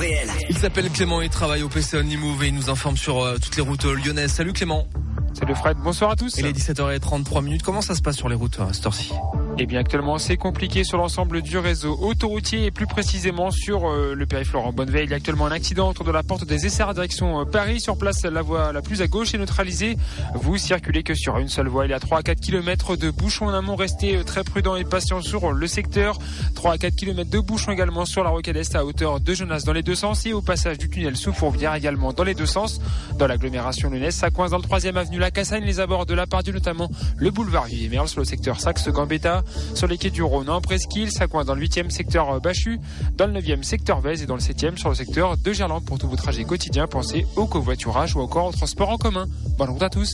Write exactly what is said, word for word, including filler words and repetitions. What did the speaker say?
réel. Il s'appelle Clément et travaille au P C Only Move et il nous informe sur euh, toutes les routes lyonnaises. Salut Clément. Salut Fred, bonsoir à tous. Il est dix-sept heures trente-trois minutes. Comment ça se passe sur les routes à cette heure-ci ? Eh bien actuellement c'est compliqué sur l'ensemble du réseau autoroutier et plus précisément sur euh, le périph' Laurent Bonneveille. Il y a actuellement un accident autour de la porte des Essarts direction euh, Paris. Sur place, la voie la plus à gauche est neutralisée. Vous circulez que sur une seule voie. Il y a trois à quatre kilomètres de bouchons en amont. Restez euh, très prudents et patients sur le secteur. trois à quatre kilomètres de bouchons également sur la rocade Est à hauteur de Genasse dans les deux sens et au passage du tunnel sous Fourvière également dans les deux sens. Dans l'agglomération lyonnaise, ça coince dans le troisième avenue La Cassagne, les abords de la Pardieu, notamment le boulevard Vivier-Merle sur le secteur Saxe-Gambetta, sur les quais du Rhône en Presqu'île, ça coince dans le huitième secteur Bachu, dans le neuvième secteur Vèze et dans le septième sur le secteur de Gerland. Pour tous vos trajets quotidiens, pensez au covoiturage ou encore au transport en commun. Bonne route à tous.